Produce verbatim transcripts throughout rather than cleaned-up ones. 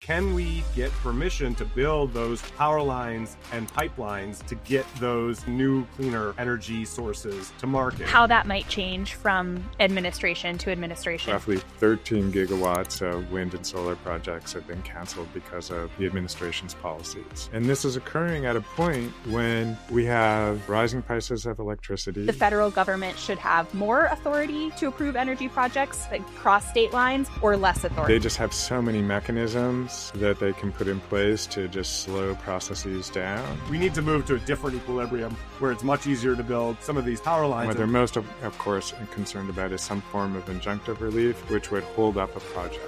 can we get permission to build those power lines and pipelines to get those new cleaner energy sources to market? How that might change from administration to administration. Roughly thirteen gigawatts of wind and solar projects have been canceled because of the administration's policies. And this is occurring at a point when we have rising prices of electricity. The federal government should have more authority to approve energy projects that cross state lines or less authority. They just have so many mechanisms that they can put in place to just slow processes down. We need to move to a different equilibrium where it's much easier to build some of these power lines. What they're most, of, of course, concerned about is some form of injunctive relief, which would hold up a project.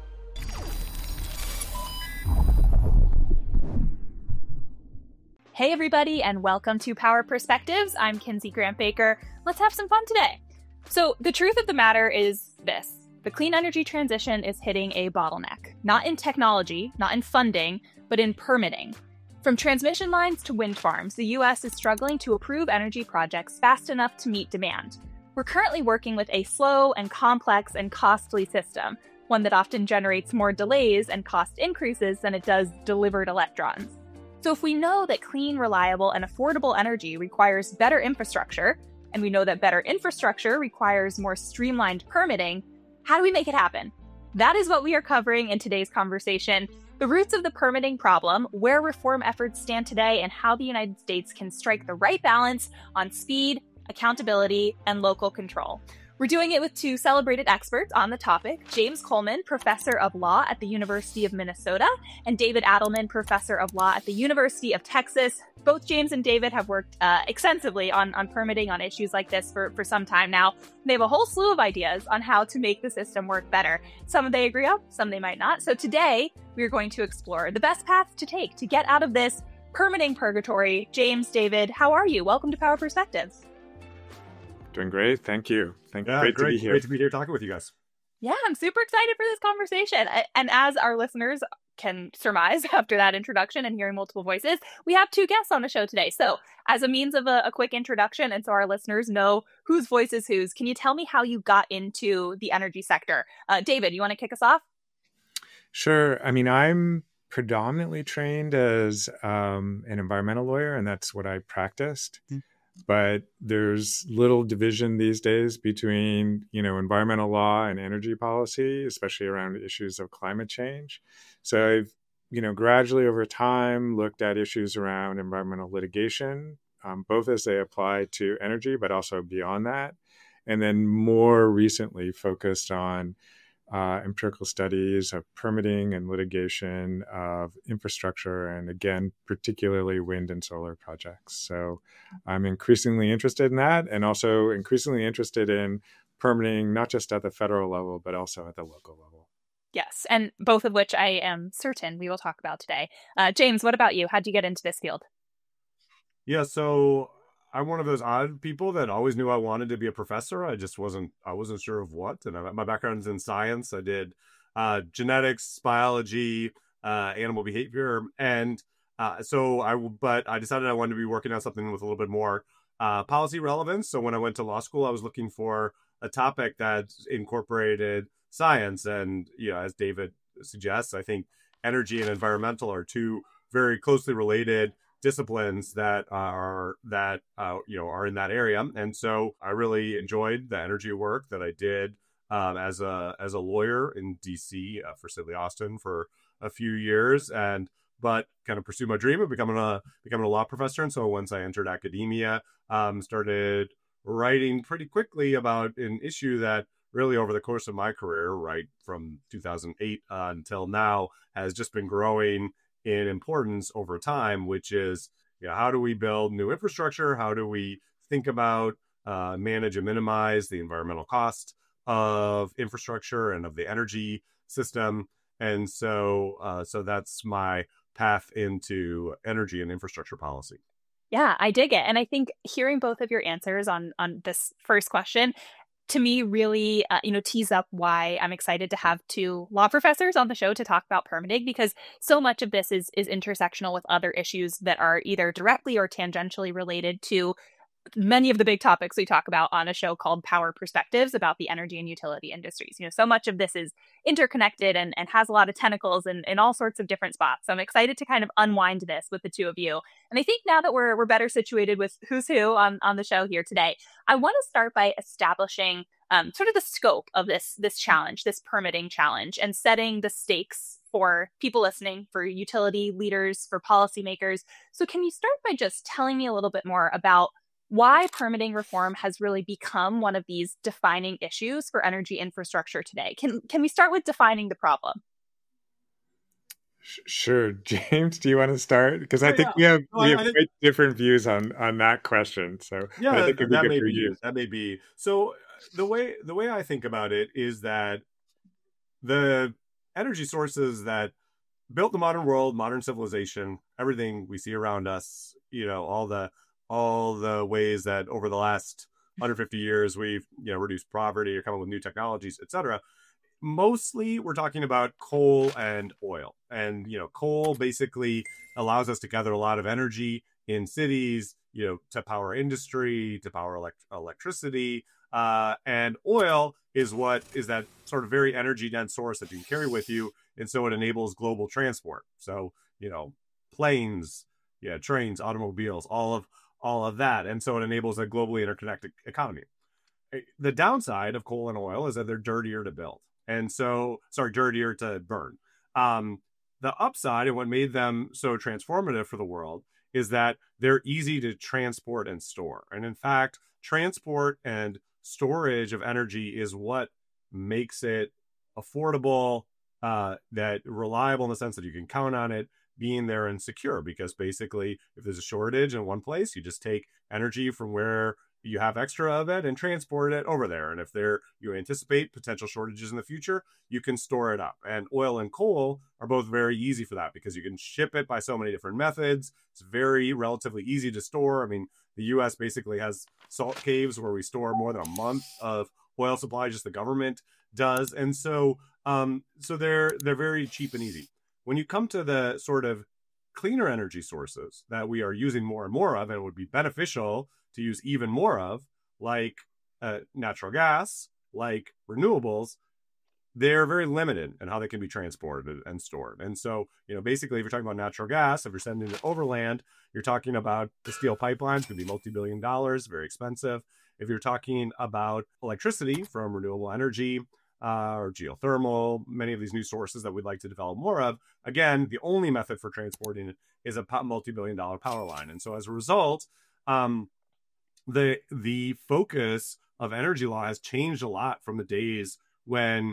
Hey everybody, and welcome to Power Perspectives. I'm Kinsey Grant Baker. Let's have some fun today. So the truth of the matter is this. The clean energy transition is hitting a bottleneck, not in technology, not in funding, but in permitting. From transmission lines to wind farms, the U S is struggling to approve energy projects fast enough to meet demand. We're currently working with a slow and complex and costly system, one that often generates more delays and cost increases than it does delivered electrons. So if we know that clean, reliable, and affordable energy requires better infrastructure, and we know that better infrastructure requires more streamlined permitting, how do we make it happen? That is what we are covering in today's conversation. The roots of the permitting problem, where reform efforts stand today, and how the United States can strike the right balance on speed, accountability, and local control. We're doing it with two celebrated experts on the topic, James Coleman, professor of law at the University of Minnesota, and David Adelman, professor of law at the University of Texas. Both James and David have worked uh, extensively on, on permitting on issues like this for, for some time now. They have a whole slew of ideas on how to make the system work better. Some they agree on, some they might not. So today, we're going to explore the best path to take to get out of this permitting purgatory. James, David, how are you? Welcome to Power Perspectives. Doing great. Thank you. Thank you. Yeah, great, great to be here. Great to be here talking with you guys. Yeah, I'm super excited for this conversation. And as our listeners can surmise after that introduction and hearing multiple voices, we have two guests on the show today. So as a means of a, a quick introduction, and so our listeners know whose voice is whose, can you tell me how you got into the energy sector? Uh, David, you want to kick us off? Sure. I mean, I'm predominantly trained as um, an environmental lawyer, and that's what I practiced. Mm-hmm. But there's little division these days between, you know, environmental law and energy policy, especially around issues of climate change. So I've, you know, gradually over time looked at issues around environmental litigation, um, both as they apply to energy, but also beyond that. And then more recently focused on Uh, empirical studies of permitting and litigation of infrastructure, and again, particularly wind and solar projects. So I'm increasingly interested in that, and also increasingly interested in permitting, not just at the federal level, but also at the local level. Yes, and both of which I am certain we will talk about today. Uh, James, what about you? How'd you get into this field? Yeah, so I'm one of those odd people that always knew I wanted to be a professor. I just wasn't, I wasn't sure of what. And I, my background is in science. I did uh, genetics, biology, uh, animal behavior. And uh, so I, but I decided I wanted to be working on something with a little bit more uh, policy relevance. So when I went to law school, I was looking for a topic that incorporated science. And, you know, as David suggests, I think energy and environmental are two very closely related disciplines that are that uh, you know are in that area, and so I really enjoyed the energy work that I did um, as a as a lawyer in D C uh, for Sidley Austin for a few years, and but kind of pursued my dream of becoming a becoming a law professor. And so once I entered academia, um, started writing pretty quickly about an issue that really over the course of my career, right from two thousand eight uh, until now, has just been growing in importance over time, which is, you know, how do we build new infrastructure? How do we think about, uh, manage and minimize the environmental cost of infrastructure and of the energy system? And so, uh, so that's my path into energy and infrastructure policy. Yeah, I dig it. And I think hearing both of your answers on, on this first question, to me, really, uh, you know, tease up why I'm excited to have two law professors on the show to talk about permitting, because so much of this is is intersectional with other issues that are either directly or tangentially related to many of the big topics we talk about on a show called Power Perspectives about the energy and utility industries. You know, so much of this is interconnected and, and has a lot of tentacles in, in all sorts of different spots. So I'm excited to kind of unwind this with the two of you. And I think now that we're we're better situated with who's who on, on the show here today, I want to start by establishing um, sort of the scope of this, this challenge, this permitting challenge, and setting the stakes for people listening, for utility leaders, for policymakers. So can you start by just telling me a little bit more about why permitting reform has really become one of these defining issues for energy infrastructure today? Can can we start with defining the problem? Sure. James, do you want to start? Because I Oh, think yeah. we have No, we I- have I think- quite different views on on that question. So Yeah, I think it'd be that good may for be. you. That may be. So the way the way I think about it is that the energy sources that built the modern world, modern civilization, everything we see around us, you know, all the all the ways that over the last one hundred fifty years we've, you know, reduced poverty or come up with new technologies, et cetera. Mostly we're talking about coal and oil. And, you know, coal basically allows us to gather a lot of energy in cities, you know, to power industry, to power elect- electricity. Uh, and oil is what is that sort of very energy dense source that you can carry with you. And so it enables global transport. So, you know, planes, yeah, trains, automobiles, all of all of that. And so it enables a globally interconnected economy. The downside of coal and oil is that they're dirtier to build. And so, sorry, dirtier to burn. Um, the upside and what made them so transformative for the world is that they're easy to transport and store. And in fact, transport and storage of energy is what makes it affordable, uh, that reliable in the sense that you can count on it being there and secure. Because basically, if there's a shortage in one place, you just take energy from where you have extra of it and transport it over there. And if there you anticipate potential shortages in the future, you can store it up. And oil and coal are both very easy for that because you can ship it by so many different methods. It's very relatively easy to store. I mean, the U S basically has salt caves where we store more than a month of oil supply, just the government does. And so um, so they're they're very cheap and easy. When you come to the sort of cleaner energy sources that we are using more and more of and would be beneficial to use even more of, like uh, natural gas, like renewables, they're very limited in how they can be transported and stored. And so, you know, basically, if you're talking about natural gas, if you're sending it overland, you're talking about the steel pipelines could be multi-billion dollars, very expensive. If you're talking about electricity from renewable energy, Uh, or geothermal, many of these new sources that we'd like to develop more of. Again, the only method for transporting it is a multi-billion dollar power line. And so as a result, um, the the focus of energy law has changed a lot from the days when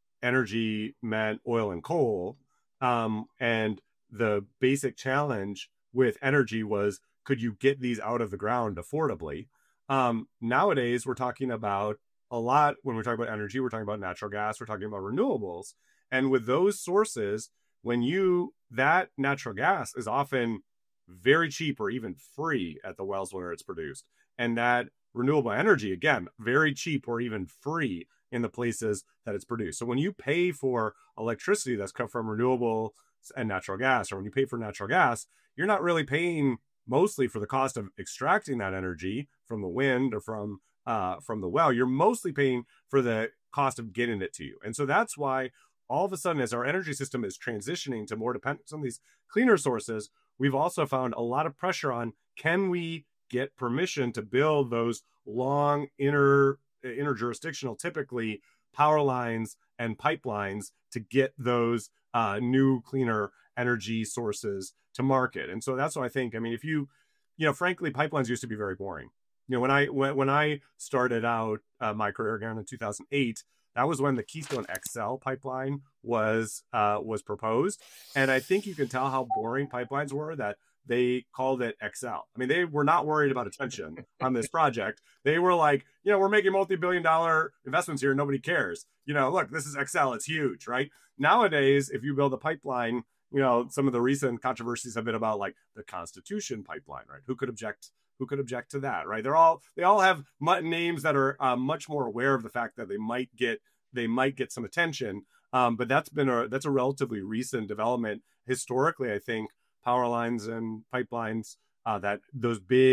energy meant oil and coal. Um, and the basic challenge with energy was, could you get these out of the ground affordably? Um, nowadays, we're talking about a lot when we're talking about energy, we're talking about natural gas, we're talking about renewables. And with those sources, when you, that natural gas is often very cheap or even free at the wells where it's produced. And that renewable energy, again, very cheap or even free in the places that it's produced. So when you pay for electricity that's come from renewable and natural gas, or when you pay for natural gas, you're not really paying mostly for the cost of extracting that energy from the wind or from Uh, from the well. You're mostly paying for the cost of getting it to you. And so that's why all of a sudden, as our energy system is transitioning to more dependence on these cleaner sources, we've also found a lot of pressure on, can we get permission to build those long inter interjurisdictional, typically power lines and pipelines to get those uh, new cleaner energy sources to market. And so that's what I think. I mean, if you, you know, frankly, pipelines used to be very boring. You know, when I when, when I started out uh, my career again in two thousand eight, that was when the Keystone X L pipeline was uh, was proposed, and I think you can tell how boring pipelines were that they called it X L. I mean, they were not worried about attention on this project. They were like, you know, we're making multi-billion dollar investments here. Nobody cares. You know, look, this is X L. It's huge, right? Nowadays, if you build a pipeline, you know, some of the recent controversies have been about like the Constitution pipeline, right? Who could object? Who could object to that, right? They're all they all have names that are uh, much more aware of the fact that they might get they might get some attention. Um, but that's been a that's a relatively recent development. Historically, I think power lines and pipelines, uh, that those big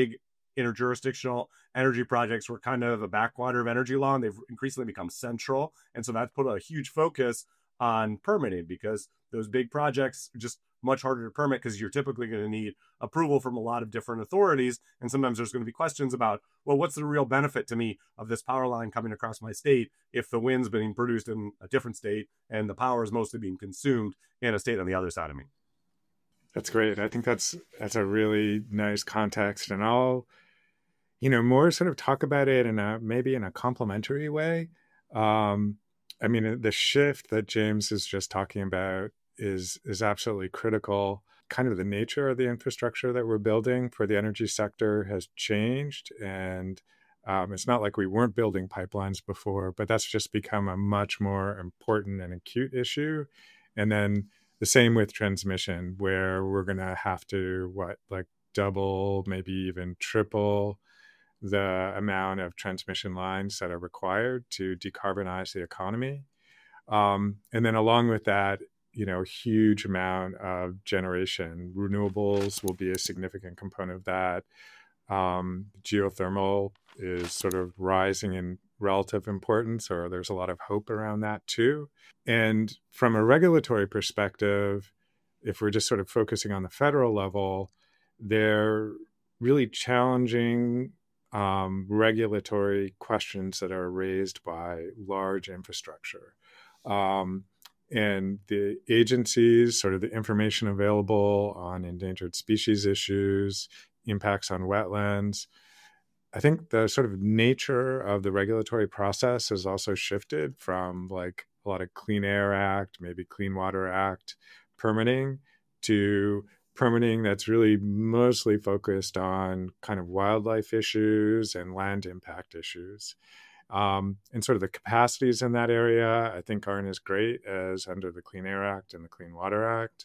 interjurisdictional energy projects were kind of a backwater of energy law, and they've increasingly become central. And so that's put a huge focus on permitting, because those big projects are just much harder to permit, because you're typically going to need approval from a lot of different authorities. And sometimes there's going to be questions about, well, what's the real benefit to me of this power line coming across my state if the wind's being produced in a different state and the power is mostly being consumed in a state on the other side of me? That's great. I think that's that's a really nice context. And I'll, you know, more sort of talk about it in a maybe in a complementary way. Um, I mean, the shift that James is just talking about is is absolutely critical. Kind of the nature of the infrastructure that we're building for the energy sector has changed. And um, it's not like we weren't building pipelines before, but that's just become a much more important and acute issue. And then the same with transmission, where we're going to have to, what, like double, maybe even triple the amount of transmission lines that are required to decarbonize the economy. Um, and then along with that, you know, huge amount of generation. Renewables will be a significant component of that. Um, geothermal is sort of rising in relative importance, or there's a lot of hope around that too. And from a regulatory perspective, if we're just sort of focusing on the federal level, they're really challenging um, regulatory questions that are raised by large infrastructure. Um, and the agencies, sort of the information available on endangered species issues, impacts on wetlands, I think the sort of nature of the regulatory process has also shifted from like a lot of Clean Air Act, maybe Clean Water Act permitting, to permitting that's really mostly focused on kind of wildlife issues and land impact issues. Um, and sort of the capacities in that area, I think, aren't as great as under the Clean Air Act and the Clean Water Act.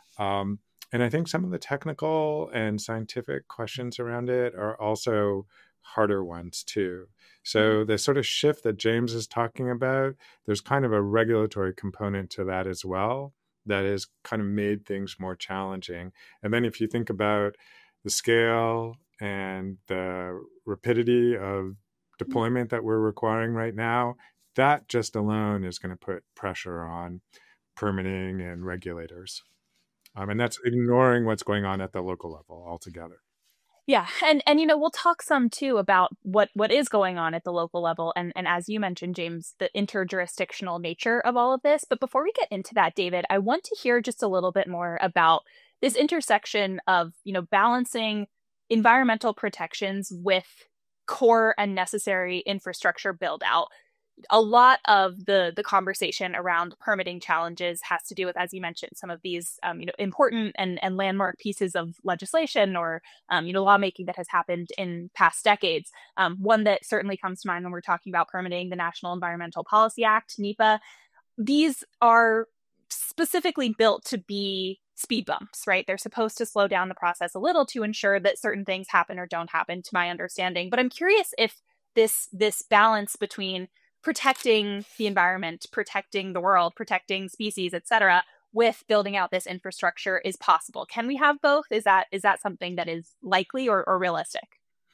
Um, and I think some of the technical and scientific questions around it are also harder ones too. So the sort of shift that James is talking about, there's kind of a regulatory component to that as well that has kind of made things more challenging. And then if you think about the scale and the rapidity of deployment that we're requiring right now, that just alone is going to put pressure on permitting and regulators. Um, and that's ignoring what's going on at the local level altogether. Yeah. And, and, you know, we'll talk some too about what, what is going on at the local level. And, and as you mentioned, James, the interjurisdictional nature of all of this. But before we get into that, David, I want to hear just a little bit more about this intersection of, you know, balancing environmental protections with core and necessary infrastructure build out. A lot of the the conversation around permitting challenges has to do with, as you mentioned, some of these um, you know important and, and landmark pieces of legislation or um, you know lawmaking that has happened in past decades. Um, one that certainly comes to mind when we're talking about permitting, the National Environmental Policy Act, NEPA. These are specifically built to be speed bumps, right? They're supposed to slow down the process a little to ensure that certain things happen or don't happen, to my understanding. But I'm curious if this this balance between protecting the environment, protecting the world, protecting species, et cetera, with building out this infrastructure is possible. Can we have both? Is that is that something that is likely or, or realistic?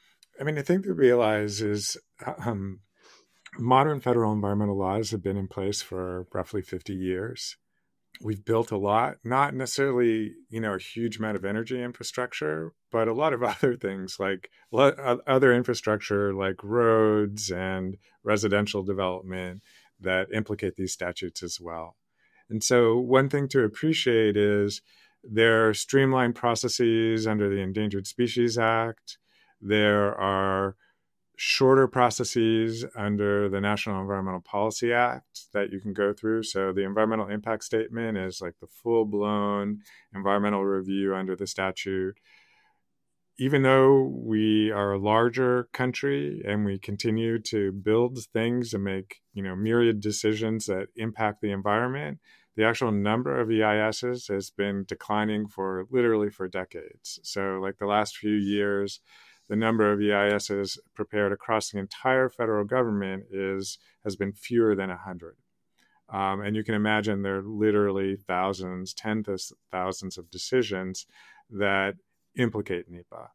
I mean, the thing to realize is um, modern federal environmental laws have been in place for roughly fifty years. We've built a lot, not necessarily, you know, a huge amount of energy infrastructure, but a lot of other things like other infrastructure like roads and residential development that implicate these statutes as well. And so one thing to appreciate is there are streamlined processes under the Endangered Species Act. There are shorter processes under the National Environmental Policy Act that you can go through. So the environmental impact statement is like the full-blown environmental review under the statute. Even though we are a larger country and we continue to build things and make, you know, myriad decisions that impact the environment, the actual number of E I Ss has been declining for literally for decades. So like the last few years, the number of E I Ss prepared across the entire federal government is has been fewer than one hundred. Um, and you can imagine there are literally thousands, tens of thousands of decisions that implicate NEPA.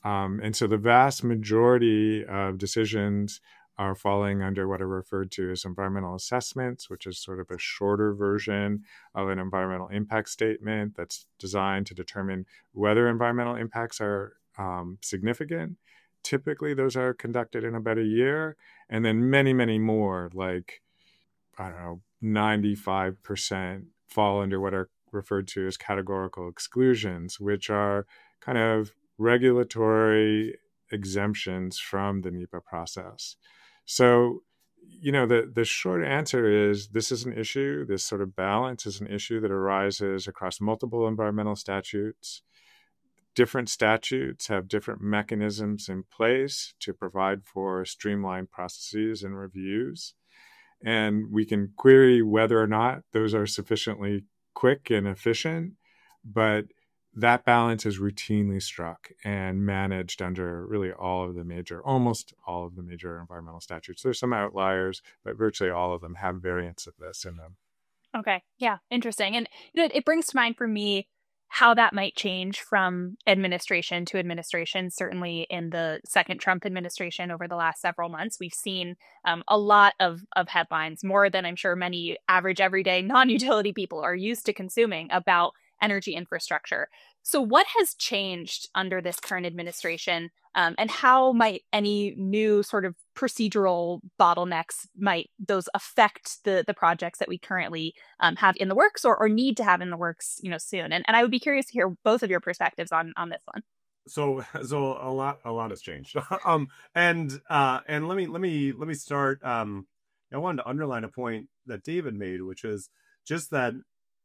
Um, and so the vast majority of decisions are falling under what are referred to as environmental assessments, which is sort of a shorter version of an environmental impact statement that's designed to determine whether environmental impacts are um, significant. Typically, those are conducted in about a year, and then many, many more, like, I don't know, ninety-five percent fall under what are referred to as categorical exclusions, which are kind of regulatory exemptions from the NEPA process. So, you know, the, the short answer is this is an issue. This sort of balance is an issue that arises across multiple environmental statutes. Different statutes have different mechanisms in place to provide for streamlined processes and reviews. And we can query whether or not those are sufficiently quick and efficient, but that balance is routinely struck and managed under really all of the major, almost all of the major environmental statutes. There's some outliers, but virtually all of them have variants of this in them. Okay. Yeah. Interesting. And you know, it brings to mind for me how that might change from administration to administration. Certainly in the second Trump administration over the last several months, we've seen um, a lot of, of headlines, more than I'm sure many average, everyday non-utility people are used to consuming, about energy infrastructure. So what has changed under this current administration, um, and how might any new sort of procedural bottlenecks, might those affect the the projects that we currently um, have in the works, or, or need to have in the works, you know, soon? And and I would be curious to hear both of your perspectives on on this one. So so a lot a lot has changed. um and uh and let me let me let me start. Um I wanted to underline a point that David made, which is just that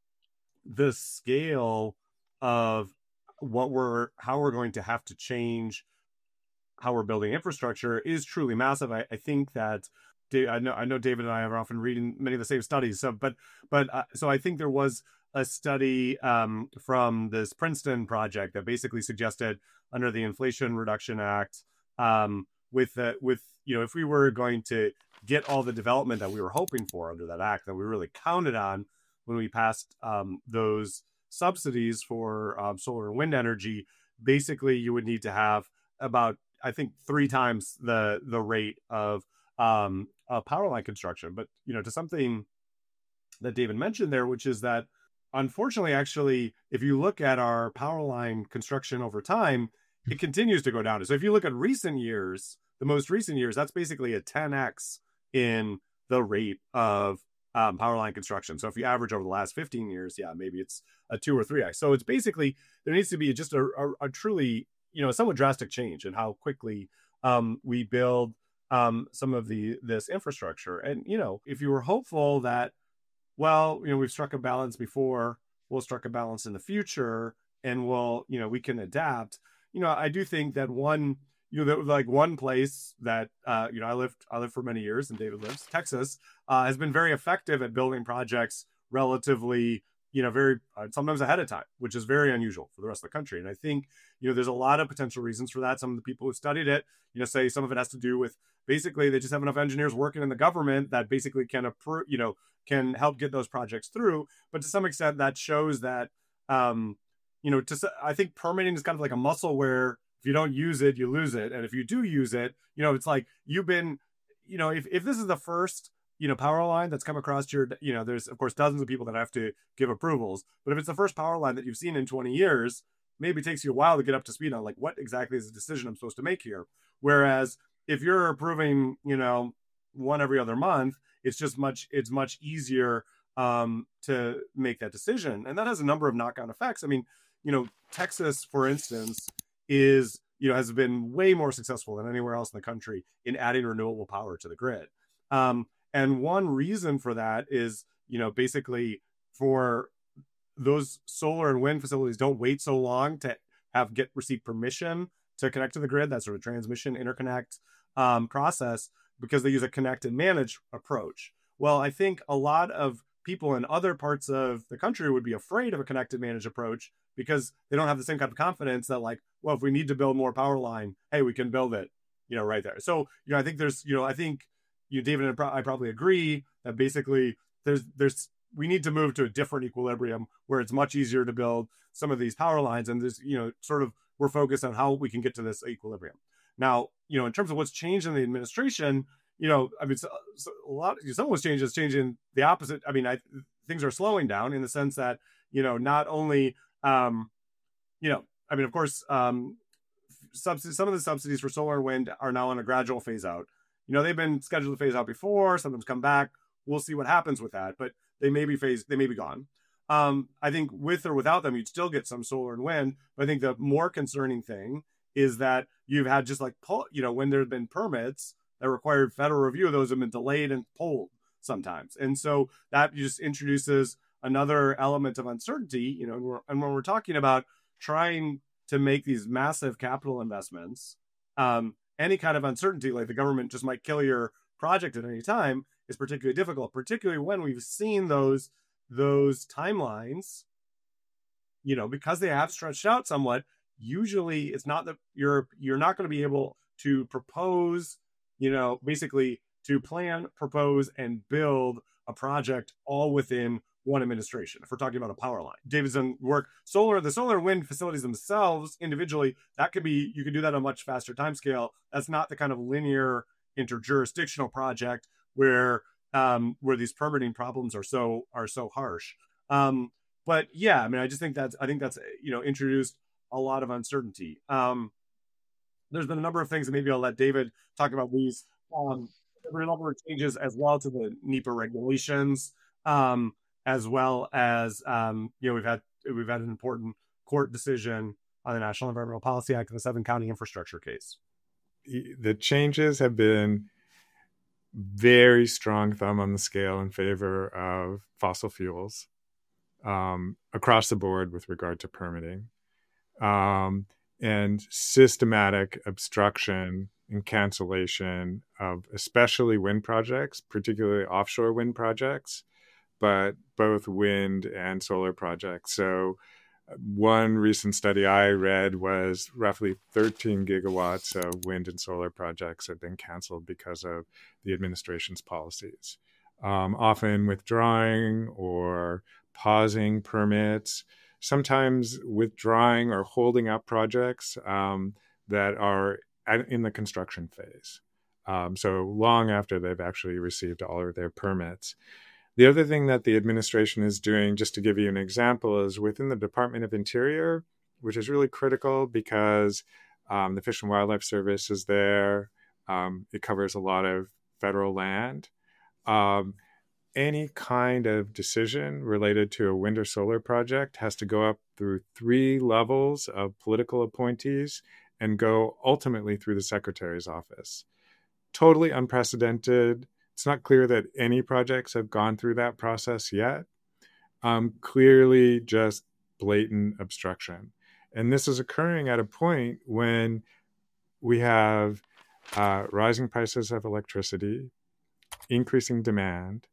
the scale of what we're how we're going to have to change how we're building infrastructure is truly massive. I, I think that I know I know David and I are often reading many of the same studies. So, but but uh, so I think there was a study um, from this Princeton project that basically suggested under the Inflation Reduction Act, um, with the, with you know, if we were going to get all the development that we were hoping for under that act, that we really counted on when we passed um, those subsidies for um, solar and wind energy, basically you would need to have about, I think, three times the the rate of um, uh, power line construction. But, you know, to something that David mentioned there, which is that, unfortunately, actually, if you look at our power line construction over time, it continues to go down. So if you look at recent years, the most recent years, that's basically a ten x in the rate of um, power line construction. So if you average over the last fifteen years, yeah, maybe it's a two or three x. So it's basically, there needs to be just a, a, a truly, you know, somewhat drastic change in how quickly um, we build um, some of the this infrastructure. And, you know, if you were hopeful that, well, you know, we've struck a balance before, we'll strike a balance in the future, and we'll, you know, we can adapt. You know, I do think that one, you know, that like one place that, uh, you know, I lived, I lived for many years, and David lives, Texas, uh, has been very effective at building projects relatively, you know, very, uh, sometimes ahead of time, which is very unusual for the rest of the country. And I think, you know, there's a lot of potential reasons for that. Some of the people who studied it, you know, say some of it has to do with basically they just have enough engineers working in the government that basically can approve, you know, can help get those projects through. But to some extent, that shows that, um, you know, to, I think permitting is kind of like a muscle where if you don't use it, you lose it. And if you do use it, you know, it's like you've been, you know, if, if this is the first, you know, power line that's come across your, you know, there's of course dozens of people that have to give approvals. But if it's the first power line that you've seen in twenty years, maybe it takes you a while to get up to speed on like what exactly is the decision I'm supposed to make here. Whereas if you're approving, you know, one every other month, it's just much, it's much easier um, to make that decision. And that has a number of knock-on effects. I mean, you know, Texas, for instance, is, you know, has been way more successful than anywhere else in the country in adding renewable power to the grid. Um, and one reason for that is, you know, basically for those solar and wind facilities don't wait so long to have get receive permission to connect to the grid, that sort of transmission interconnect um, process, because they use a connect and manage approach. Well, I think a lot of people in other parts of the country would be afraid of a connect and manage approach because they don't have the same kind of confidence that like, well, if we need to build more power line, hey, we can build it, you know, right there. So, you know, I think there's, you know, I think you, David, and I probably agree that basically there's, there's, we need to move to a different equilibrium where it's much easier to build some of these power lines. And there's, you know, sort of we're focused on how we can get to this equilibrium. Now, you know, in terms of what's changed in the administration, you know, I mean, so, so a lot, some of what's changed is changing the opposite. I mean, I, things are slowing down in the sense that, you know, not only, um, you know, I mean, of course, um, subsidies, some of the subsidies for solar and wind are now on a gradual phase out. You know, they've been scheduled to phase out before, sometimes come back. We'll see what happens with that, but they may be phased, they may be gone. Um, I think with or without them, you'd still get some solar and wind. But I think the more concerning thing is that you've had just like, you know, when there have been permits that required federal review, those have been delayed and pulled sometimes. And so that just introduces another element of uncertainty, you know, and, we're, and when we're talking about trying to make these massive capital investments, um, any kind of uncertainty, like the government just might kill your project at any time, is particularly difficult, particularly when we've seen those those timelines, you know, because they have stretched out somewhat. Usually it's not that you're you're not going to be able to propose, you know, basically to plan, propose, and build a project all within one administration. If we're talking about a power line, David's done work, solar, the solar and wind facilities themselves individually, that could be, you could do that on a much faster timescale. That's not the kind of linear interjurisdictional project where um, where these permitting problems are so are so harsh. Um, but yeah, I mean, I just think that's I think that's you know introduced a lot of uncertainty. Um, there's been a number of things, and maybe I'll let David talk about these. Um, there were a number of changes as well to the NEPA regulations, um, as well as um, you know we've had we've had an important court decision on the National Environmental Policy Act and the seven county infrastructure case. The changes have been very strong thumb on the scale in favor of fossil fuels um, across the board with regard to permitting, um, and systematic obstruction and cancellation of especially wind projects, particularly offshore wind projects, but both wind and solar projects. So one recent study I read was roughly thirteen gigawatts of wind and solar projects have been canceled because of the administration's policies, um, often withdrawing or pausing permits, sometimes withdrawing or holding up projects um, that are at, in the construction phase. Um, so long after they've actually received all of their permits. The other thing that the administration is doing, just to give you an example, is within the Department of Interior, which is really critical because um, the Fish and Wildlife Service is there. Um, it covers a lot of federal land. Um, any kind of decision related to a wind or solar project has to go up through three levels of political appointees and go ultimately through the Secretary's office. Totally unprecedented. It's not clear that any projects have gone through that process yet. Um, clearly just blatant obstruction. And this is occurring at a point when we have uh, rising prices of electricity, increasing demand,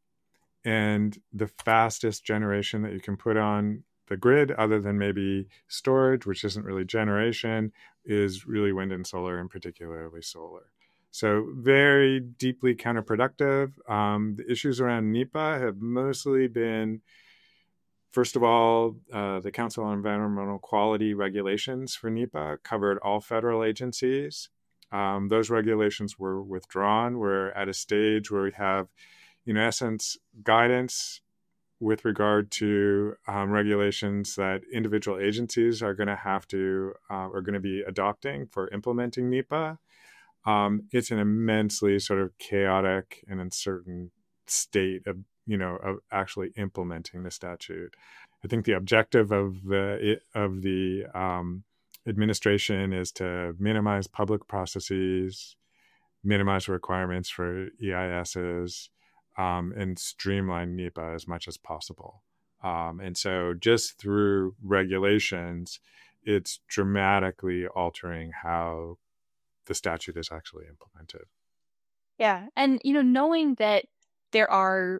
and the fastest generation that you can put on the grid, other than maybe storage, which isn't really generation, is really wind and solar, and particularly solar. So very deeply counterproductive. Um, the issues around NEPA have mostly been, first of all, uh, the Council on Environmental Quality regulations for NEPA covered all federal agencies. Um, those regulations were withdrawn. We're at a stage where we have, in essence, guidance with regard to um, regulations that individual agencies are going to have to, uh, are going to be adopting for implementing NEPA. Um, it's an immensely sort of chaotic and uncertain state of, you know, of actually implementing the statute. I think the objective of the of the um, administration is to minimize public processes, minimize requirements for E I Ss, um, and streamline NEPA as much as possible. Um, and so just through regulations, it's dramatically altering how the statute is actually implemented. Yeah. And, you know, knowing that there are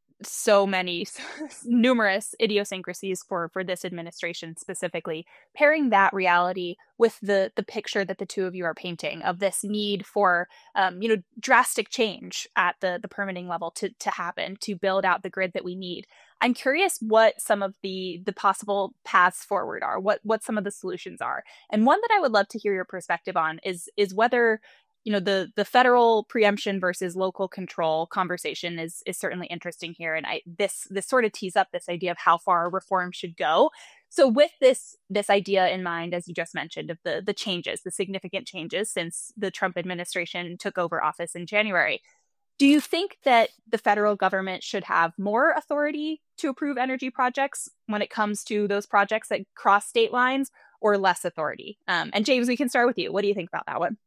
so many, numerous idiosyncrasies for, for this administration specifically, pairing that reality with the the picture that the two of you are painting of this need for, um, you know, drastic change at the, the permitting level to, to happen, to build out the grid that we need. I'm curious what some of the the possible paths forward are, what what some of the solutions are. And one that I would love to hear your perspective on is is whether, you know, the the federal preemption versus local control conversation is is certainly interesting here. And I this this sort of tees up this idea of how far reform should go. So with this this idea in mind, as you just mentioned, of the the changes, the significant changes since the Trump administration took over office in January, do you think that the federal government should have more authority to approve energy projects when it comes to those projects that cross state lines, or less authority? Um, and James, we can start with you. What do you think about that one?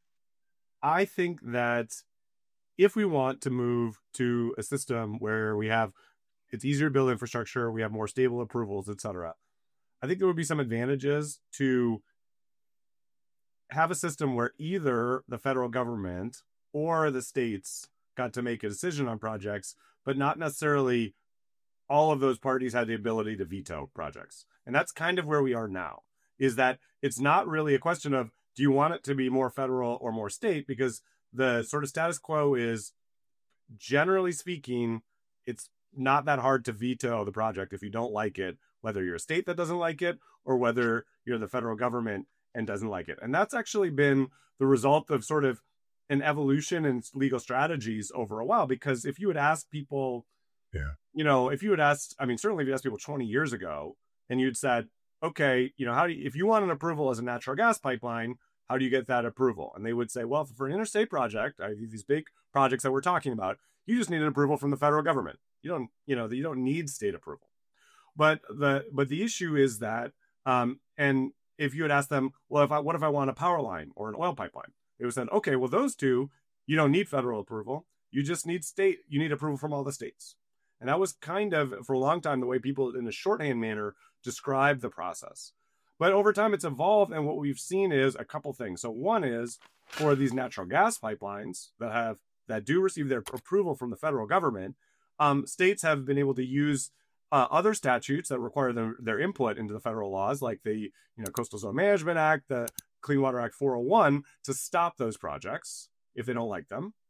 I think that if we want to move to a system where we have, it's easier to build infrastructure, we have more stable approvals, et cetera, I think there would be some advantages to have a system where either the federal government or the states got to make a decision on projects, but not necessarily all of those parties had the ability to veto projects. And that's kind of where we are now, is that it's not really a question of, do you want it to be more federal or more state? Because the sort of status quo is, generally speaking, it's not that hard to veto the project if you don't like it, whether you're a state that doesn't like it or whether you're the federal government and doesn't like it. And that's actually been the result of sort of an evolution in legal strategies over a while. Because if you had asked people, yeah, you know, if you had asked, I mean, certainly if you asked people twenty years ago and you'd said, okay, you know, how do you, if you want an approval as a natural gas pipeline, how do you get that approval? And they would say, well, for an interstate project, I, these big projects that we're talking about, you just need an approval from the federal government. You don't, you know, you don't need state approval. But the but the issue is that, um, and if you had asked them, well, if I, what if I want a power line or an oil pipeline? They would say, okay, well, those two, you don't need federal approval. You just need state, you need approval from all the states. And that was kind of, for a long time, the way people in a shorthand manner describe the process. But over time, it's evolved. And what we've seen is a couple things. So one is for these natural gas pipelines that have that do receive their approval from the federal government, um, states have been able to use uh, other statutes that require their, their input into the federal laws, like the you know Coastal Zone Management Act, the Clean Water Act four oh one, to stop those projects if they don't like them.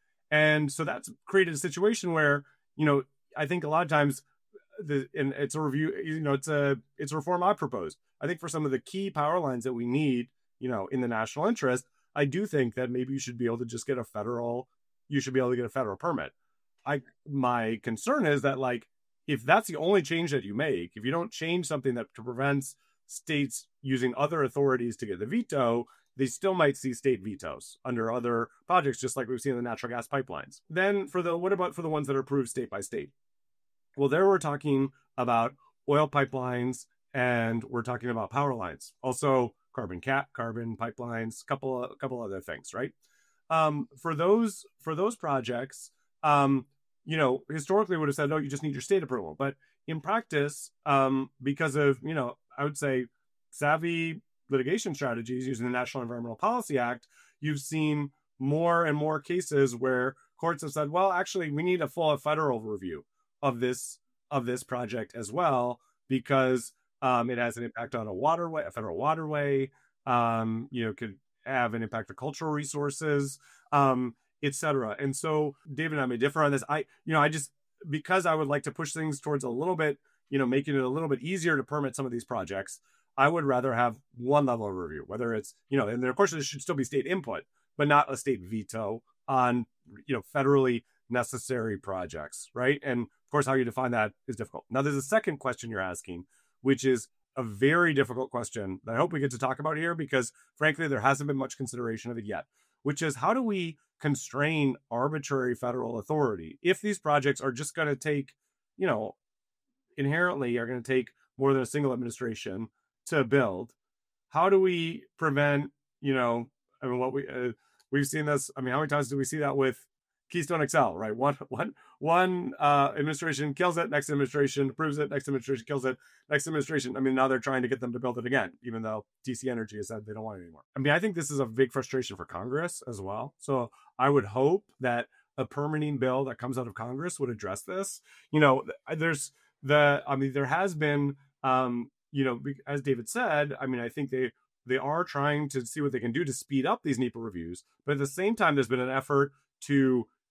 And so that's created a situation where, you know, I think a lot of times, the and it's a review, you know, it's a it's a reform I proposed. I think for some of the key power lines that we need, you know, in the national interest, I do think that maybe you should be able to just get a federal, you should be able to get a federal permit. I my concern is that, like, if that's the only change that you make, if you don't change something that prevents states using other authorities to get the veto, they still might see state vetoes under other projects, just like we've seen in the natural gas pipelines. Then for the, what about for the ones that are approved state by state? Well, there we're talking about oil pipelines and we're talking about power lines, also carbon cap, carbon pipelines, couple a couple other things, right? Um, for those for those projects, um, you know, historically would have said, no, you just need your state approval. But in practice, um, because of, you know, I would say savvy litigation strategies using the National Environmental Policy Act, you've seen more and more cases where courts have said, well, actually, we need a full federal review of this of this project as well, because um, it has an impact on a waterway, a federal waterway, um, you know, could have an impact on cultural resources, um, et cetera. And so David and I may differ on this. I, you know, I just, because I would like to push things towards a little bit, you know, making it a little bit easier to permit some of these projects, I would rather have one level of review, whether it's, you know, and then of course there should still be state input, but not a state veto on, you know, federally necessary projects, right? And of course, how you define that is difficult. Now, there's a second question you're asking, which is a very difficult question that I hope we get to talk about here, because frankly, there hasn't been much consideration of it yet, which is how do we constrain arbitrary federal authority if these projects are just going to take, you know, inherently are going to take more than a single administration to build? How do we prevent, you know, I mean, what we, uh, we've seen this, I mean, how many times do we see that with Keystone X L, right? One, one, one uh, administration kills it, next administration approves it, next administration kills it, next administration. I mean, now they're trying to get them to build it again, even though D C Energy has said they don't want it anymore. I mean, I think this is a big frustration for Congress as well. So I would hope that a permitting bill that comes out of Congress would address this. You know, there's the, I mean, there has been, um, you know, as David said, I mean, I think they, they are trying to see what they can do to speed up these NEPA reviews. But at the same time, there's been an effort to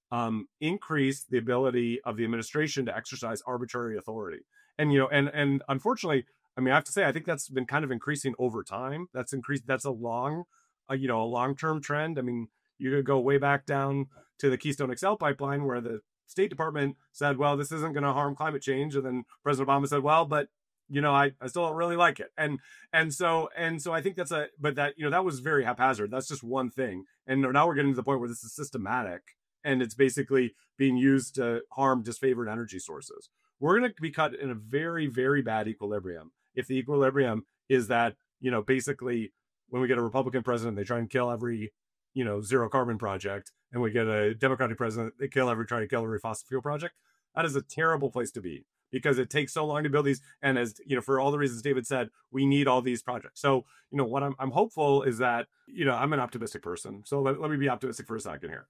um, increase the ability of the administration to exercise arbitrary authority. And, you know, and, and unfortunately, I mean, I have to say, I think that's been kind of increasing over time. That's increased. That's a long, uh, you know, a long-term trend. I mean, you could go way back down to the Keystone X L pipeline where the State Department said, well, this isn't going to harm climate change. And then President Obama said, well, but, you know, I, I still don't really like it. And, and so, and so I think that's a, but that, you know, that was very haphazard. That's just one thing. And now we're getting to the point where this is systematic and it's basically being used to harm disfavored energy sources. We're going to be cut in a very, very bad equilibrium. If the equilibrium is that, you know, basically when we get a Republican president, they try and kill every, you know, zero carbon project, and we get a Democratic president, they kill every, try to kill every fossil fuel project. That is a terrible place to be because it takes so long to build these. And as, you know, for all the reasons David said, we need all these projects. So, you know, what I'm, I'm hopeful is that, you know, I'm an optimistic person. So let, let me be optimistic for a second here.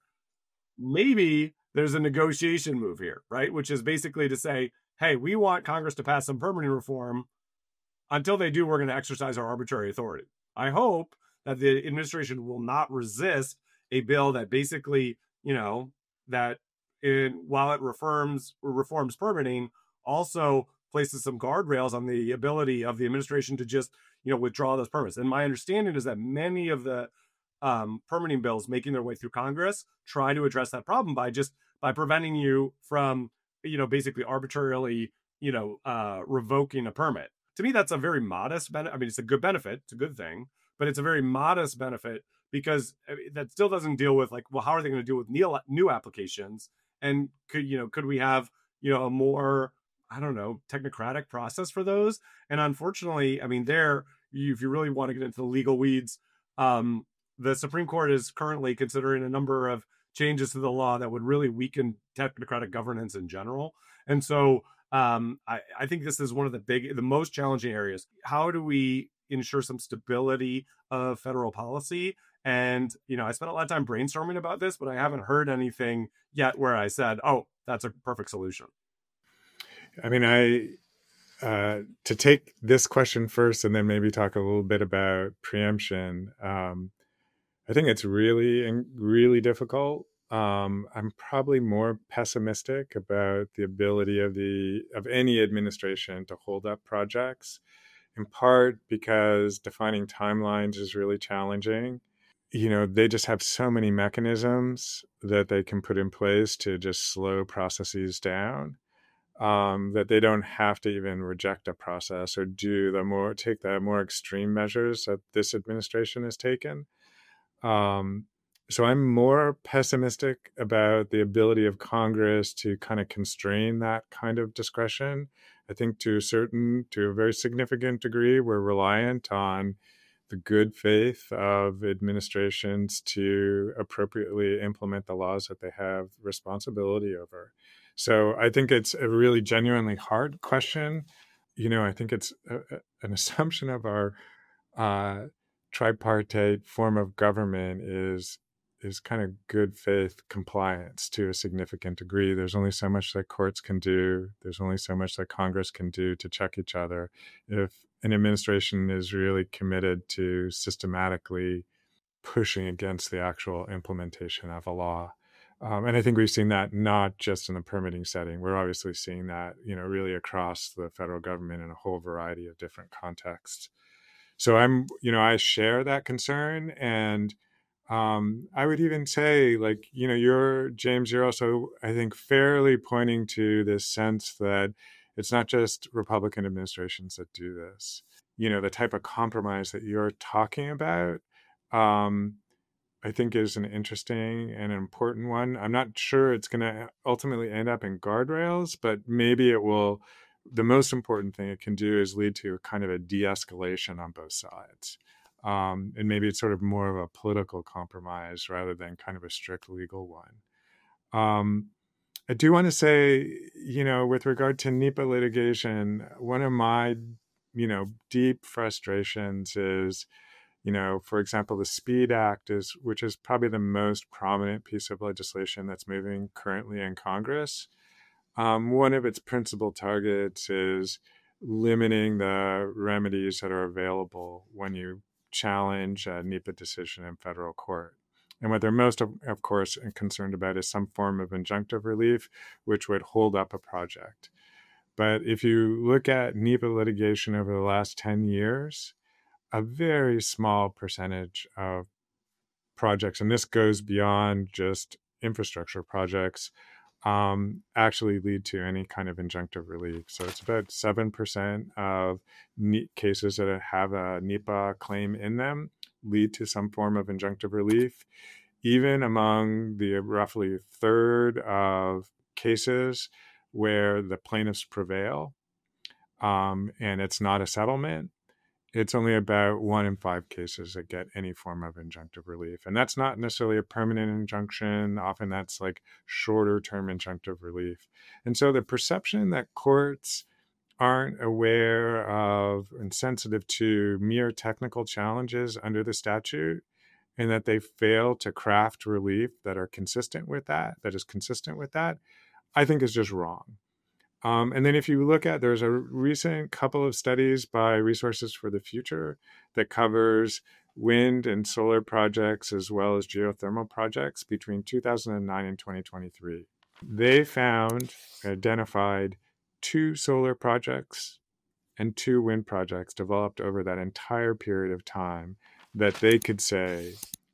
Maybe there's a negotiation move here, right? Which is basically to say, hey, we want Congress to pass some permitting reform. Until they do, we're going to exercise our arbitrary authority. I hope that the administration will not resist a bill that basically, you know, that in, while it reforms reforms permitting, also places some guardrails on the ability of the administration to just, you know, withdraw those permits. And my understanding is that many of the um, permitting bills making their way through Congress try to address that problem by just by preventing you from, you know, basically arbitrarily, you know, uh, revoking a permit. To me, that's a very modest benefit. I mean, it's a good benefit. It's a good thing, but it's a very modest benefit because that still doesn't deal with like, well, how are they going to deal with new, new applications? And could, you know, could we have, you know, a more, I don't know, technocratic process for those? And unfortunately, I mean, there, if you really want to get into the legal weeds, um, the Supreme Court is currently considering a number of changes to the law that would really weaken technocratic governance in general. And so um, I, I think this is one of the big, the most challenging areas. How do we ensure some stability of federal policy? And, you know, I spent a lot of time brainstorming about this, but I haven't heard anything yet where I said, oh, that's a perfect solution. I mean, I, uh, to take this question first and then maybe talk a little bit about preemption, um, I think it's really, really difficult. Um, I'm probably more pessimistic about the ability of the of any administration to hold up projects, in part because defining timelines is really challenging. You know, they just have so many mechanisms that they can put in place to just slow processes down, um, that they don't have to even reject a process or do the more take the more extreme measures that this administration has taken. Um, so I'm more pessimistic about the ability of Congress to kind of constrain that kind of discretion. I think to a certain, to a very significant degree, we're reliant on the good faith of administrations to appropriately implement the laws that they have responsibility over. So I think it's a really genuinely hard question. You know, I think it's a, a, an assumption of our uh, tripartite form of government is is kind of good faith compliance to a significant degree. There's only so much that courts can do. There's only so much that Congress can do to check each other. If an administration is really committed to systematically pushing against the actual implementation of a law. Um, and I think we've seen that not just in the permitting setting. We're obviously seeing that, you know, really across the federal government in a whole variety of different contexts. So I'm, you know, I share that concern. And um, I would even say, like, you know, you're, James, you're also, I think, fairly pointing to this sense that it's not just Republican administrations that do this. You know, the type of compromise that you're talking about, um, I think is an interesting and an important one. I'm not sure it's going to ultimately end up in guardrails, but maybe it will. The most important thing it can do is lead to a kind of a de-escalation on both sides. Um, and maybe it's sort of more of a political compromise rather than kind of a strict legal one. Um, I do want to say, you know, with regard to NEPA litigation, one of my, you know, deep frustrations is, you know, for example, the SPEED Act is, which is probably the most prominent piece of legislation that's moving currently in Congress. Um, one of its principal targets is limiting the remedies that are available when you challenge a NEPA decision in federal court. And what they're most, of, of course, concerned about is some form of injunctive relief, which would hold up a project. But if you look at NEPA litigation over the last ten years, a very small percentage of projects, and this goes beyond just infrastructure projects, um, actually lead to any kind of injunctive relief. So it's about seven percent of ne- cases that have a NEPA claim in them lead to some form of injunctive relief. Even among the roughly third of cases where the plaintiffs prevail, um, and it's not a settlement, it's only about one in five cases that get any form of injunctive relief. And that's not necessarily a permanent injunction. Often that's like shorter term injunctive relief. And so the perception that courts aren't aware of and sensitive to mere technical challenges under the statute, and that they fail to craft relief that are consistent with that, that is consistent with that, I think is just wrong. Um, and then if you look at, there's a recent couple of studies by Resources for the Future that covers wind and solar projects as well as geothermal projects between two thousand nine and twenty twenty-three. They found, identified two solar projects and two wind projects developed over that entire period of time that they could say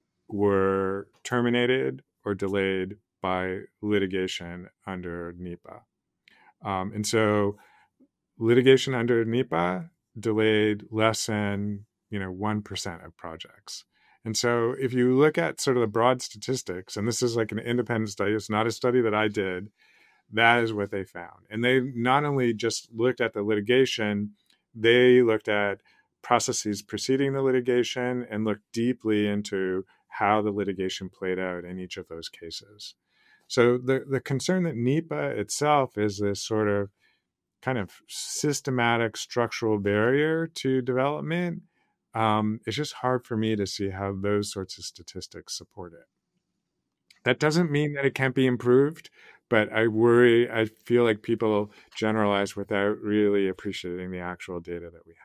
were terminated or delayed by litigation under NEPA. Um, and so litigation under NEPA delayed less than, you know, one percent of projects. And so if you look at sort of the broad statistics, and this is like an independent study, it's not a study that I did, that is what they found. And they not only just looked at the litigation, they looked at processes preceding the litigation and looked deeply into how the litigation played out in each of those cases. So the, the concern that NEPA itself is this sort of kind of systematic structural barrier to development, um, it's just hard for me to see how those sorts of statistics support it. That doesn't mean that it can't be improved, but I worry, I feel like people generalize without really appreciating the actual data that we have.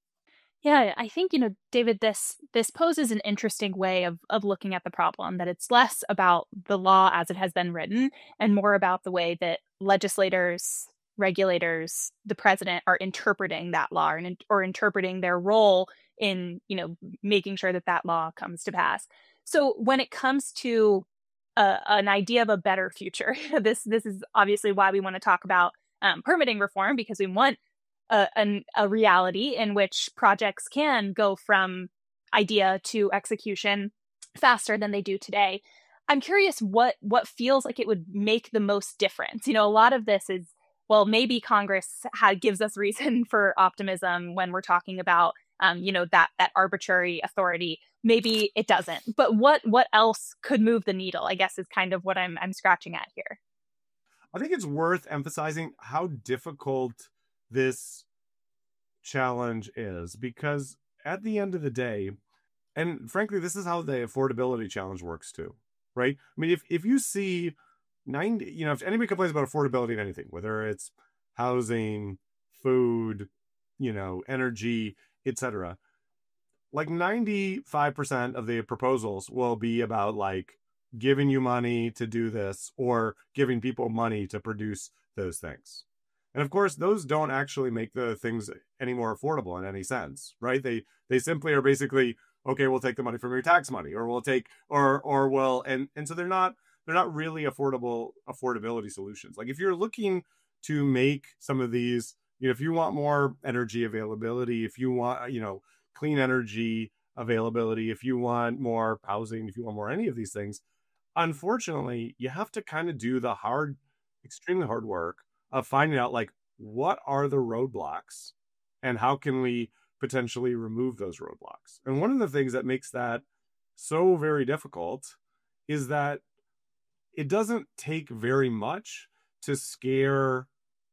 Yeah, I think, you know, David, this this poses an interesting way of of looking at the problem, that it's less about the law as it has been written and more about the way that legislators, regulators, the president are interpreting that law or, or interpreting their role in, you know, making sure that that law comes to pass. So when it comes to uh, an idea of a better future, this this is obviously why we want to talk about um, permitting reform, because we want A, an, a reality in which projects can go from idea to execution faster than they do today. I'm curious what what feels like it would make the most difference. You know, a lot of this is, well, maybe Congress ha- gives us reason for optimism when we're talking about, um, you know, that that arbitrary authority. Maybe it doesn't. But what what else could move the needle, I guess, is kind of what I'm I'm scratching at here. I think it's worth emphasizing how difficult this challenge is, because at the end of the day, and frankly, this is how the affordability challenge works too, right? I mean, if, if you see ninety, you know, if anybody complains about affordability in anything, whether it's housing, food, you know, energy, et cetera, like ninety-five percent of the proposals will be about like giving you money to do this or giving people money to produce those things. And of course, those don't actually make the things any more affordable in any sense, right? They they simply are basically, okay, we'll take the money from your tax money, or we'll take, or or we'll, and and so they're not they're not really affordable affordability solutions. Like if you're looking to make some of these, you know, if you want more energy availability, if you want, you know, clean energy availability, if you want more housing, if you want more any of these things, unfortunately, you have to kind of do the hard, extremely hard work of finding out like what are the roadblocks and how can we potentially remove those roadblocks. And one of the things that makes that so very difficult is that it doesn't take very much to scare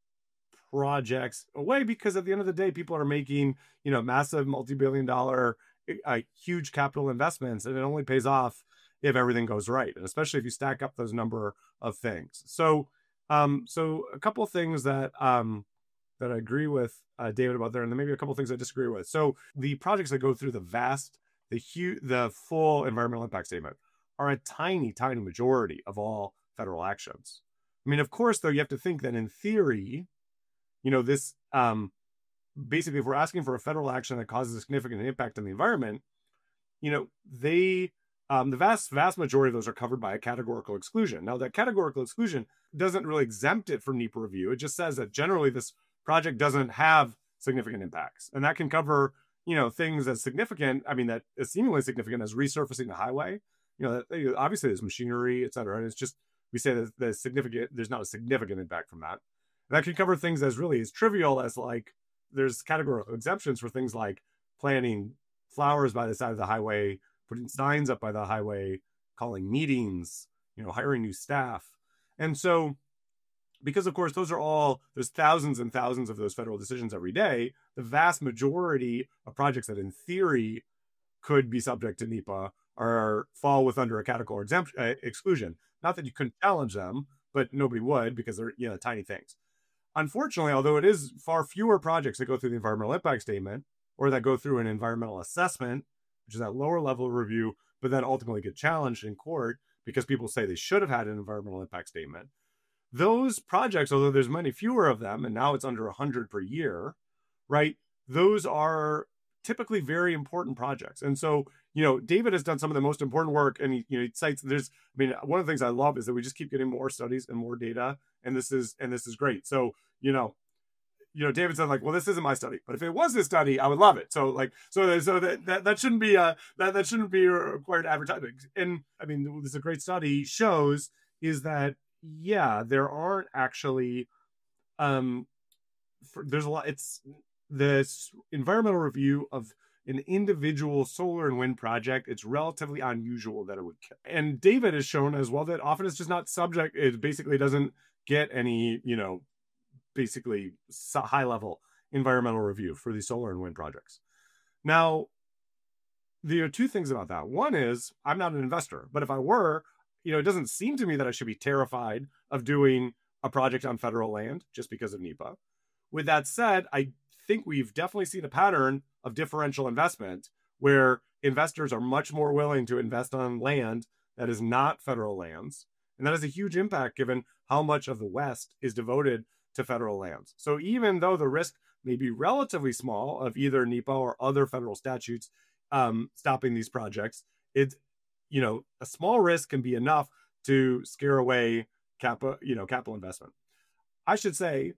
projects away, because at the end of the day, people are making, you know, massive multi-billion dollar, uh, huge capital investments, and it only pays off if everything goes right, and especially if you stack up those number of things. So Um, so a couple of things that um, that I agree with uh, David about there, and then maybe a couple of things I disagree with. So the projects that go through the vast, the huge, the full environmental impact statement are a tiny, tiny majority of all federal actions. I mean, of course, though, you have to think that in theory, you know, this um, basically, if we're asking for a federal action that causes a significant impact on the environment, you know, they um, the vast, vast majority of those are covered by a categorical exclusion. Now, that categorical exclusion doesn't really exempt it from NEPA review. It just says that generally this project doesn't have significant impacts, and that can cover, you know, things as significant. I mean, that is seemingly significant as resurfacing the highway. You know, that, obviously there's machinery, et cetera, and it's just we say that the significant there's not a significant impact from that. That can cover things as really as trivial as like there's categorical exemptions for things like planting flowers by the side of the highway, putting signs up by the highway, calling meetings, you know, hiring new staff. And so, because of course, those are all, there's thousands and thousands of those federal decisions every day, the vast majority of projects that in theory could be subject to NEPA are fall with under a categorical exemption, uh, exclusion. Not that you couldn't challenge them, but nobody would because they're, you know, tiny things. Unfortunately, although it is far fewer projects that go through the environmental impact statement or that go through an environmental assessment, which is that lower level of review, but then ultimately get challenged in court because people say they should have had an environmental impact statement. Those projects, although there's many fewer of them, and now it's under one hundred per year, right? Those are typically very important projects. And so, you know, David has done some of the most important work, and he, you know, he cites, there's, I mean, one of the things I love is that we just keep getting more studies and more data, and this is, and this is great. So, you know, you know, David said like, well, this isn't my study, but if it was this study, I would love it. So like, so, so that, that, that shouldn't be a, that, that shouldn't be required advertising. And I mean, this is a great study shows is that, yeah, there aren't actually, um, for, there's a lot, it's this environmental review of an individual solar and wind project. It's relatively unusual that it would, and David has shown as well that often it's just not subject. It basically doesn't get any, you know, basically high level environmental review for these solar and wind projects. Now, there are two things about that. One is I'm not an investor, but if I were, you know, it doesn't seem to me that I should be terrified of doing a project on federal land just because of NEPA. With that said, I think we've definitely seen a pattern of differential investment where investors are much more willing to invest on land that is not federal lands. And that has a huge impact given how much of the West is devoted to federal lands. So even though the risk may be relatively small of either NEPA or other federal statutes um, stopping these projects, it's, you know, a small risk can be enough to scare away capital, you know, capital investment. I should say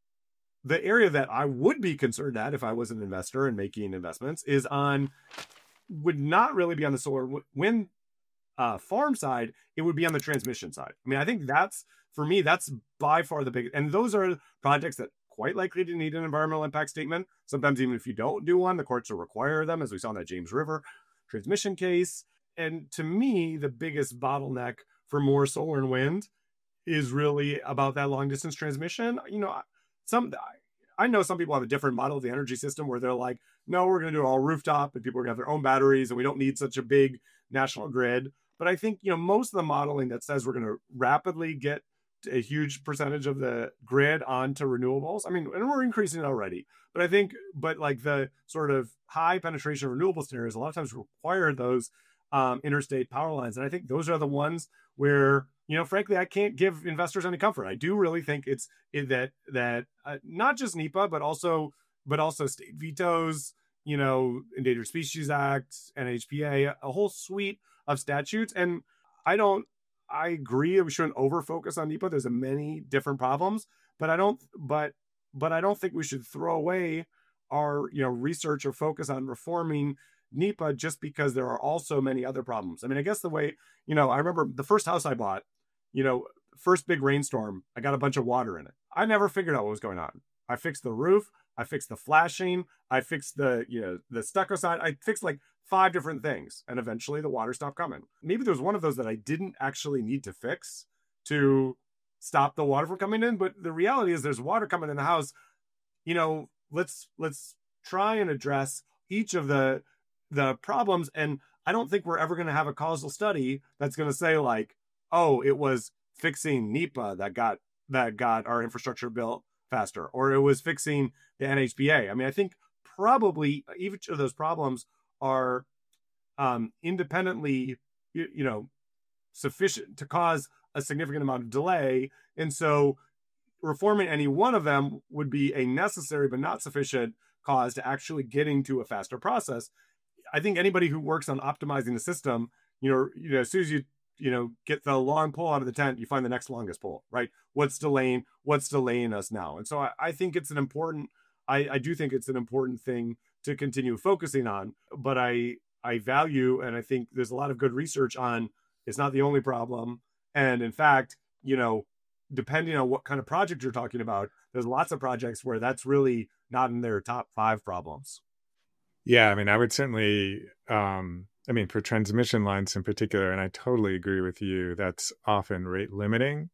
the area that I would be concerned at if I was an investor and making investments is on, would not really be on the solar wind uh, farm side. It would be on the transmission side. I mean, I think that's, for me, that's by far the biggest. And those are projects that quite likely to need an environmental impact statement. Sometimes even if you don't do one, the courts will require them, as we saw in that James River transmission case. And to me, the biggest bottleneck for more solar and wind is really about that long distance transmission. You know, some I know some people have a different model of the energy system where they're like, no, we're going to do it all rooftop and people are going to have their own batteries and we don't need such a big national grid. But I think, you know, most of the modeling that says we're going to rapidly get a huge percentage of the grid onto renewables. I mean, and we're increasing it already, but I think, but like the sort of high penetration of renewable scenarios, a lot of times require those um, interstate power lines. And I think those are the ones where, you know, frankly, I can't give investors any comfort. I do really think it's it, that, that uh, not just NEPA, but also, but also state vetoes, you know, Endangered Species Act, N H P A, a whole suite of statutes. And I don't, I agree we shouldn't over focus on NEPA. There's a many different problems, but I don't, but, but I don't think we should throw away our, you know, research or focus on reforming NEPA just because there are also many other problems. I mean, I guess the way, you know, I remember the first house I bought, you know, first big rainstorm, I got a bunch of water in it. I never figured out what was going on. I fixed the roof. I fixed the flashing. I fixed the, you know, the stucco side. I fixed like five different things. And eventually the water stopped coming. Maybe there was one of those that I didn't actually need to fix to stop the water from coming in. But the reality is there's water coming in the house. You know, let's, let's try and address each of the, the problems. And I don't think we're ever going to have a causal study that's going to say like, oh, it was fixing NEPA that got, that got our infrastructure built faster, or it was fixing the N H P A. I mean, I think probably each of those problems are um, independently, you, you know, sufficient to cause a significant amount of delay. And so reforming any one of them would be a necessary but not sufficient cause to actually getting to a faster process. I think anybody who works on optimizing the system, you know, you know, as soon as you, you know, get the long pole out of the tent, you find the next longest pole, right? What's delaying, what's delaying us now? And so I, I think it's an important, I, I do think it's an important thing to continue focusing on, but I, I value, and I think there's a lot of good research on, it's not the only problem. And in fact, you know, depending on what kind of project you're talking about, there's lots of projects where that's really not in their top five problems. Yeah, I mean, I would certainly, um, I mean, for transmission lines in particular, and I totally agree with you, that's often rate limiting.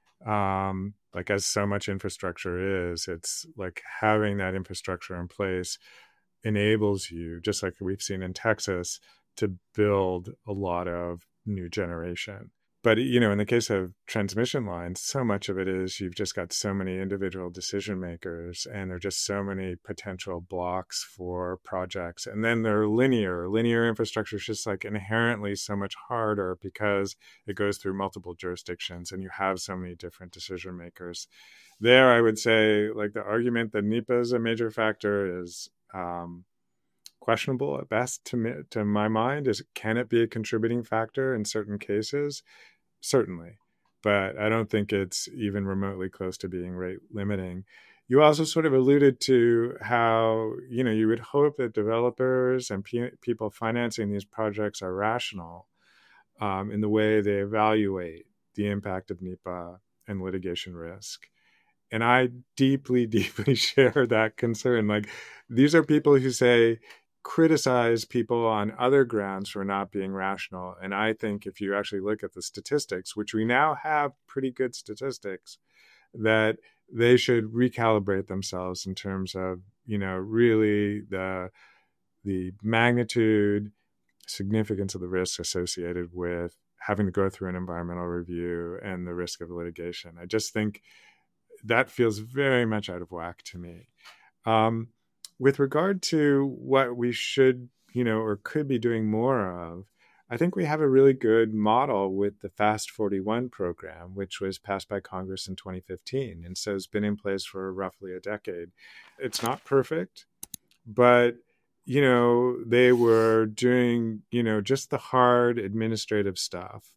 Um, like as so much infrastructure is, it's like having that infrastructure in place enables you, just like we've seen in Texas, to build a lot of new generation. But, you know, in the case of transmission lines, so much of it is you've just got so many individual decision makers, and there are just so many potential blocks for projects. And then they're linear. Linear infrastructure is just like inherently so much harder because it goes through multiple jurisdictions and you have so many different decision makers. There, I would say, like the argument that NEPA is a major factor is um, questionable at best to me, to my mind. Is can it be a contributing factor in certain cases? Certainly, but I don't think it's even remotely close to being rate limiting. You also sort of alluded to how, you know, you would hope that developers and pe- people financing these projects are rational um, in the way they evaluate the impact of NEPA and litigation risk. And I deeply, deeply share that concern. Like, these are people who say, criticize people on other grounds for not being rational. And I think if you actually look at the statistics, which we now have pretty good statistics, that they should recalibrate themselves in terms of, you know, really the the magnitude, significance of the risks associated with having to go through an environmental review and the risk of litigation. I just think that feels very much out of whack to me. Um, With regard to what we should, you know, or could be doing more of, I think we have a really good model with the FAST forty-one program, which was passed by Congress in twenty fifteen. And so it's been in place for roughly a decade. It's not perfect, but, you know, they were doing, you know, just the hard administrative stuff,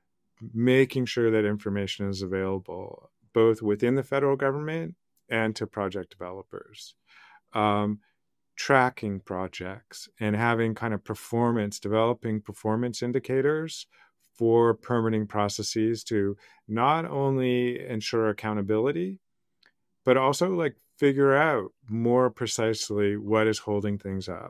making sure that information is available, both within the federal government and to project developers. Um, tracking projects and having kind of performance, developing performance indicators for permitting processes to not only ensure accountability, but also like figure out more precisely what is holding things up.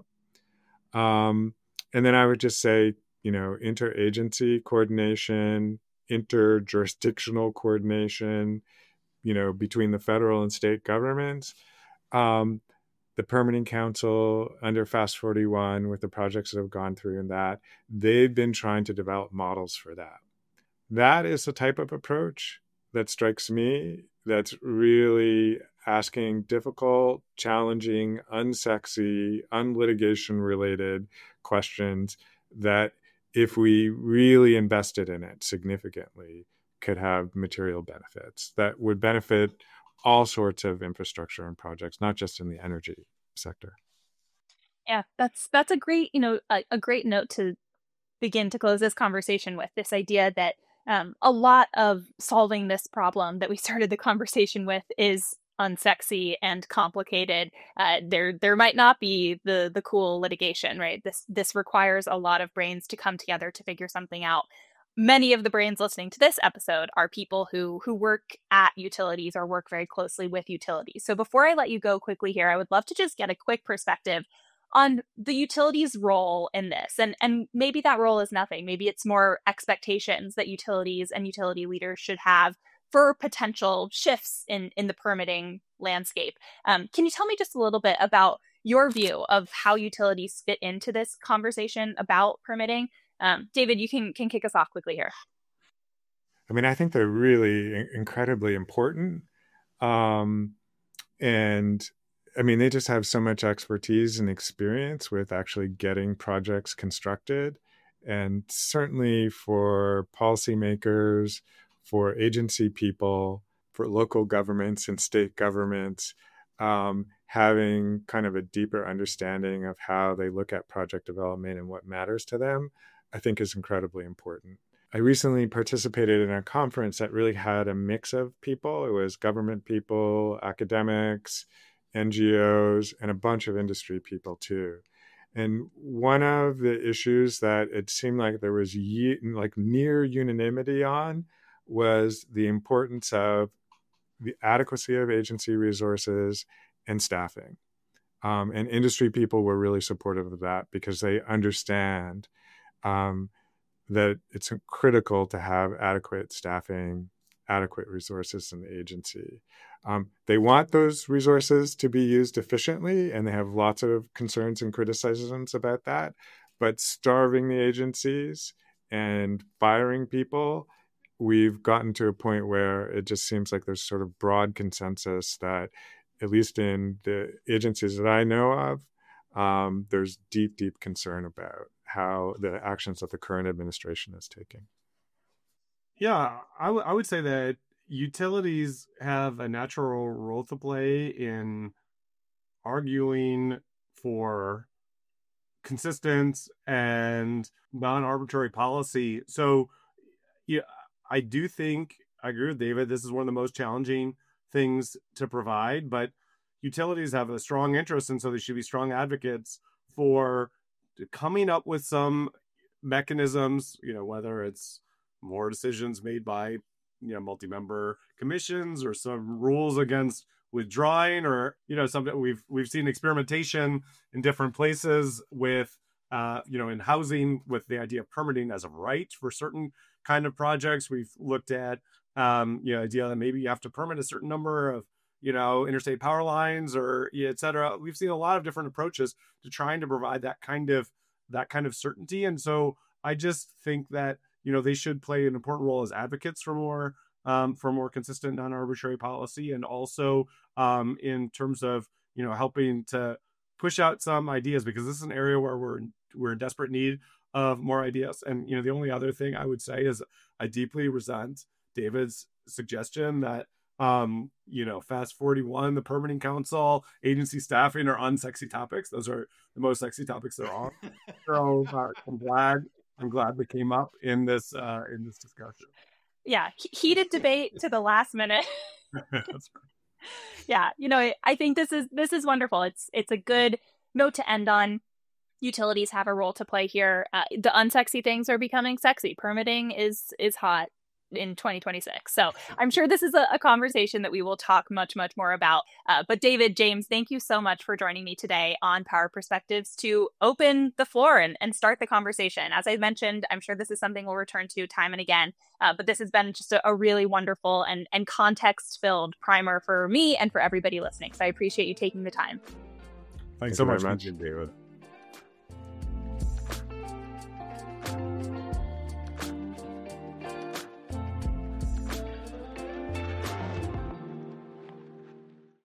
Um, and then I would just say, you know, interagency coordination, interjurisdictional coordination, you know, between the federal and state governments. Um, the Permitting Council under FAST forty-one, with the projects that have gone through in that, they've been trying to develop models for that. That is the type of approach that strikes me that's really asking difficult, challenging, unsexy, unlitigation-related questions that, if we really invested in it significantly, could have material benefits that would benefit all sorts of infrastructure and projects, not just in the energy sector. Yeah, that's that's a great, you know, a, a great note to begin to close this conversation with, this idea that um, a lot of solving this problem that we started the conversation with is unsexy and complicated. Uh, there there might not be the the cool litigation, right? This this requires a lot of brains to come together to figure something out. Many of the brains listening to this episode are people who who work at utilities or work very closely with utilities. So before I let you go quickly here, I would love to just get a quick perspective on the utilities' role in this. And, and maybe that role is nothing. Maybe it's more expectations that utilities and utility leaders should have for potential shifts in, in the permitting landscape. Um, can you tell me just a little bit about your view of how utilities fit into this conversation about permitting? Um, David, you can can kick us off quickly here. I mean, I think they're really incredibly important. Um, and I mean, they just have so much expertise and experience with actually getting projects constructed And certainly for policymakers, for agency people, for local governments and state governments, um, having kind of a deeper understanding of how they look at project development and what matters to them, I think is incredibly important. I recently participated in a conference that really had a mix of people. It was government people, academics, N G Os, and a bunch of industry people too. And one of the issues that it seemed like there was ye- like near unanimity on was the importance of the adequacy of agency resources and staffing. Um, and industry people were really supportive of that because they understand um, that it's critical to have adequate staffing, adequate resources in the agency. Um, they want those resources to be used efficiently, and they have lots of concerns and criticisms about that. But starving the agencies and firing people, we've gotten to a point where it just seems like there's sort of broad consensus that, at least in the agencies that I know of, um, there's deep, deep concern about how the actions that the current administration is taking. Yeah, I, w- I would say that utilities have a natural role to play in arguing for consistent and non-arbitrary policy. So, yeah, I do think, I agree with David, this is one of the most challenging things to provide, but utilities have a strong interest, and so they should be strong advocates for coming up with some mechanisms, you know, whether it's more decisions made by, you know, multi-member commissions or some rules against withdrawing, or, you know, something we've we've seen experimentation in different places with, uh, you know, in housing with the idea of permitting as a right for certain kind of projects. We've looked at, um, you know, idea that maybe you have to permit a certain number of, you know, interstate power lines or et cetera. We've seen a lot of different approaches to trying to provide that kind of that kind of certainty. And so I just think that, you know, they should play an important role as advocates for more um, for more consistent, non-arbitrary policy, and also um, in terms of, you know, helping to push out some ideas, because this is an area where we're we're in desperate need of more ideas. And, you know, the only other thing I would say is I deeply resent David's suggestion that, um, you know, Fast forty-one, the permitting council, agency staffing are unsexy topics. Those are the most sexy topics there are. So uh, I'm glad, I'm glad they came up in this, uh, in this discussion. Yeah. Heated debate to the last minute. That's right. Yeah. You know, I think this is, this is wonderful. It's, it's a good note to end on. Utilities have a role to play here. Uh, the unsexy things are becoming sexy. Permitting is, is hot in twenty twenty-six. So I'm sure this is a, a conversation that we will talk much, much more about. Uh, but David, James, thank you so much for joining me today on Power Perspectives to open the floor and, and start the conversation. As I mentioned, I'm sure this is something we'll return to time and again. Uh, but this has been just a, a really wonderful and, and context-filled primer for me and for everybody listening. So I appreciate you taking the time. Thanks Thank so you much, very much, David.